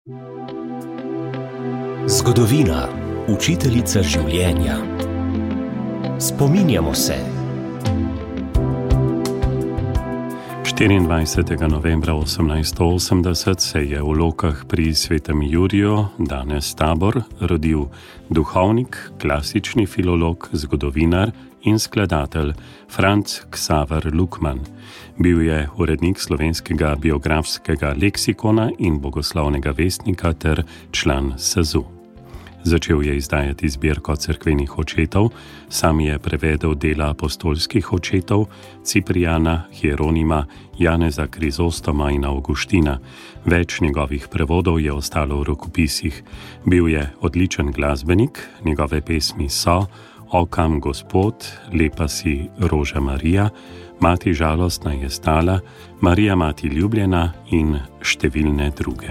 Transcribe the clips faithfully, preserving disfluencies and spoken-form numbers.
Zgodovina, učiteljica življenja. Spominjamo se. štiriindvajsetega novembra osemnajststo osemdeset se je v Lokah pri Svetem Juriju, danes Tabor, rodil duhovnik, klasični filolog, zgodovinar in skladatelj Franc Ksaver Lukman. Bil je urednik slovenskega biografskega leksikona in bogoslovnega vestnika ter član S E Z U. Začel je izdajati zbirko cerkvenih očetov, sam je prevedel dela apostolskih očetov, Ciprijana, Hieronima, Janeza Krizostoma in Avguština. Več njegovih prevodov je ostalo v rokopisih. Bil je odličen glasbenik, njegove pesmi so O kam Gospod, Lepa si Roža Marija, Mati žalostna je stala, Marija mati ljubljena in številne druge.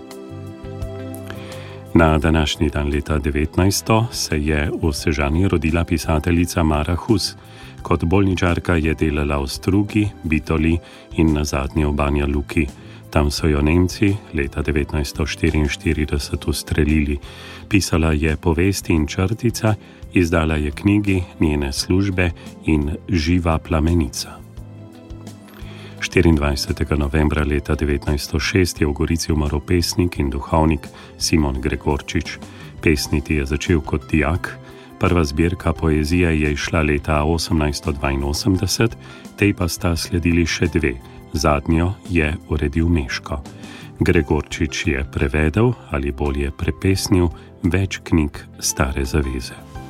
Na današnji dan leta devetnajststo se je v Sežani rodila pisateljica Mara Hus. Kot bolničarka je delala v Strugi, Bitoli in nazadnje v Banja Luki. Tam so jo Nemci leta devetnajststo štiriinštirideset ustrelili. Pisala je povesti in črtica, izdala je knjigi, njene službe in Živa plamenica. štiriindvajsetega novembra leta devetnajststo šest je v Gorici umrl pesnik in duhovnik Simon Gregorčič. Pesniti je začel kot dijak. Prva zbirka poezije je izšla leta osemnajststo dvainosemdeset, tej pa sta sledili še dve. Zadnjo je uredil Meško. Gregorčič je prevedel, ali bolje prepesnil, več knjig Stare zaveze.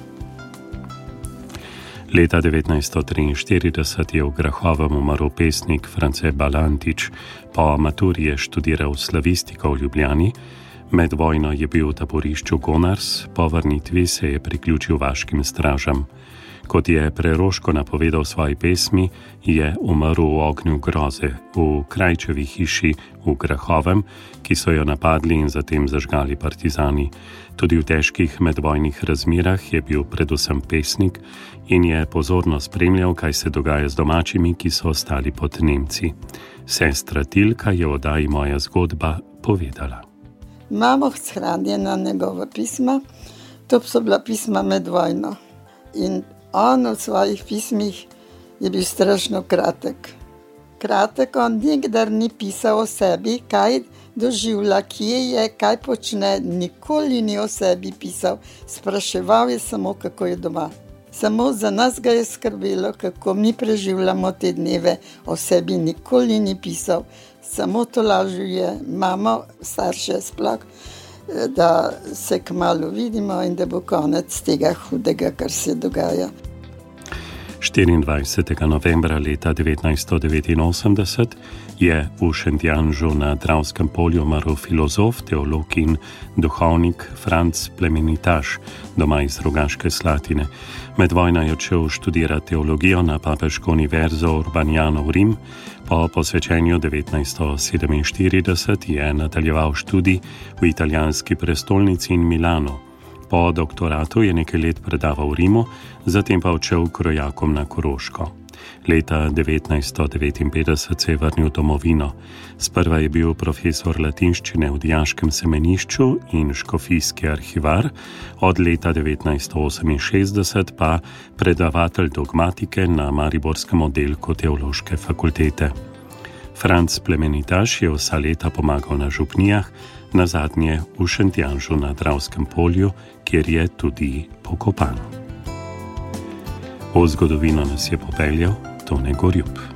Leta devetnajststo triinštirideset je v Grahovem umrl pesnik France Balantič. Po maturi je študiral slavistiko v Ljubljani. Med vojno je bil v taborišču Gonars, po vrnitvi se je priključil vaškim stražam. Kot je preroško napovedal v svoji pesmi, je umrl v ognju groze v Krajčevi hiši v Grahovem, ki so jo napadli in zatem zažgali partizani. Tudi v težkih medvojnih razmerah je bil predvsem pesnik in je pozorno spremljal, kaj se dogaja z domačimi, ki so ostali pod Nemci. Sestra Tilka je v oddaji Moja zgodba povedala. Imamo shranjena njegova pisma, to so bila pisma med vojno. In on v svojih pismih je bil strašno kratek. Kratek, on nikdar ni pisal o sebi, kaj doživlja, kje je, kaj počne, nikoli ni o sebi pisal. Spraševal je samo, kako je doma. Samo za nas ga je skrbelo, kako mi preživljamo te dneve, o sebi nikoli ni pisal. Samo to lažil je mamo, starše sploh, da se kmalu vidimo in da bo konec tega hudega, kar se dogaja. štiriindvajsetega novembra leta devetnajststo devetinosemdeset je v Šentjanžu na Dravskem polju umrl filozof, teolog in duhovnik Franc Plemenitaš, doma iz Rogaške Slatine. Med vojno je odšel študirati teologijo na Papeško univerzo Urbaniano v Rim. Po posvečenju devetnajststo sedeminštirideset je nadaljeval študij v italijanski prestolnici in Milanu. Po doktoratu je nekaj let predaval v Rimu, zatem pa odšel k rojakom na Koroško. Leta devetnajststo devetinpetdeset se je vrnil domovino. Sprva je bil profesor latinščine v dijaškem semenišču in škofijski arhivar, od leta devetnajststo oseminšestdeset pa predavatelj dogmatike na mariborskem oddelku teološke fakultete. Franc Plemenitaš je vsa leta pomagal na župnijah, nazadnje v Šentjanžu na Dravskem polju, kjer je tudi pokopan. V zgodovino nas je popeljal Tone Gorjup.